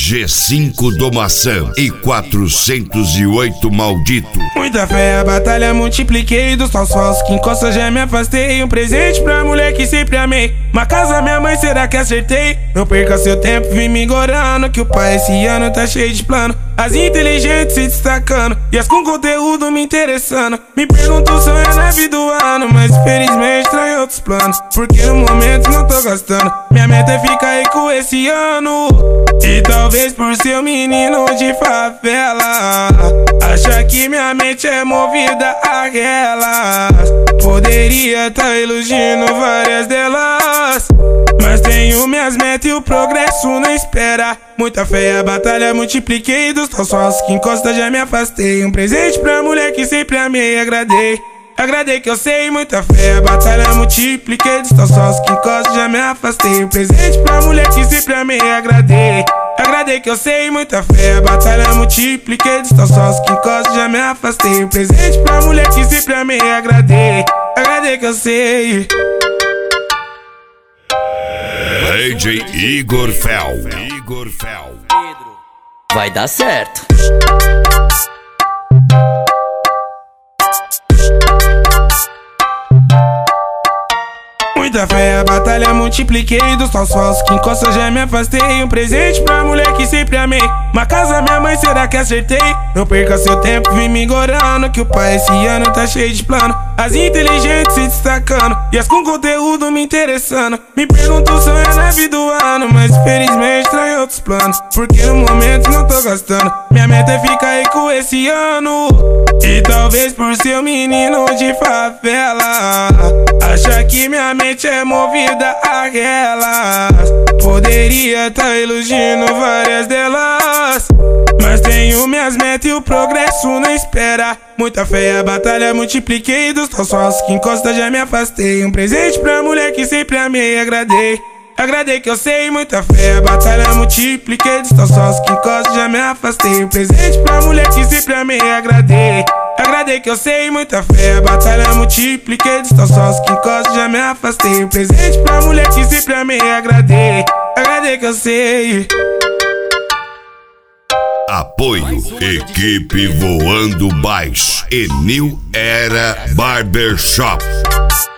G5 do Maçã e 408 Maldito. Muita fé, a batalha multipliquei. Dos tons falsos que encosta já me afastei. Um presente pra mulher que sempre amei. Uma casa minha mãe, será que acertei? Não perca seu tempo, vim me engorando, que o pai esse ano tá cheio de plano. As inteligentes se destacando e as com conteúdo me interessando. Me perguntam se é na vida do ano, mas infelizmente tá em outros planos, porque no momento não tô gastando. Minha meta é ficar rico esse ano, e talvez por ser um menino de favela, acha que minha mente é movida a elas. Poderia tá iludindo várias delas, mas tenho minhas metas e o progresso não espera. Muita fé, a batalha multipliquei. Dos tons falsos que encosta já me afastei. Um presente pra mulher que sempre amei, agradei que eu sei. Muita fé, a batalha multipliquei. Dos tons falsos que encosta já me afastei. Um presente pra mulher que sempre amei, agradei que eu sei. Muita fé, a batalha multipliquei. Dos tons falsos que encosta já me afastei. Um presente pra mulher que sempre amei, agradei que eu sei. DJ Igor Fel. Vai dar certo. Muita fé, a batalha multipliquei. Dos tons falsos que encosta já me afastei. Um presente pra mulher que sempre amei. Uma casa minha mãe, será que acertei? Não perca seu tempo, vim me engorando, que o pai esse ano tá cheio de plano. As inteligentes se destacando e as com conteúdo me interessando. Me perguntam se é na vida do ano, mas infelizmente tá em outros planos, porque no momento não tô gastando. Minha meta é ficar rico esse ano, e talvez por ser um menino de favela, acha que minha mente é movida a elas. Poderia tá iludindo várias delas, mas tenho minhas metas e o progresso não espera. Muita fé, a batalha multipliquei. Dos tons falsos que encosta já me afastei. Um presente pra mulher que sempre amei, agradei que eu sei. Muita fé, a batalha multipliquei. Dos tons falsos que encosta já me afastei. Um presente pra mulher que sempre amei, agradei que eu sei. Muita fé, a batalha multipliquei. Dos tons falsos que encosta já me afastei. Um presente pra mulher que sempre amei, agradei que eu sei. Apoio Equipe Voando Baixo e New Era Barbershop.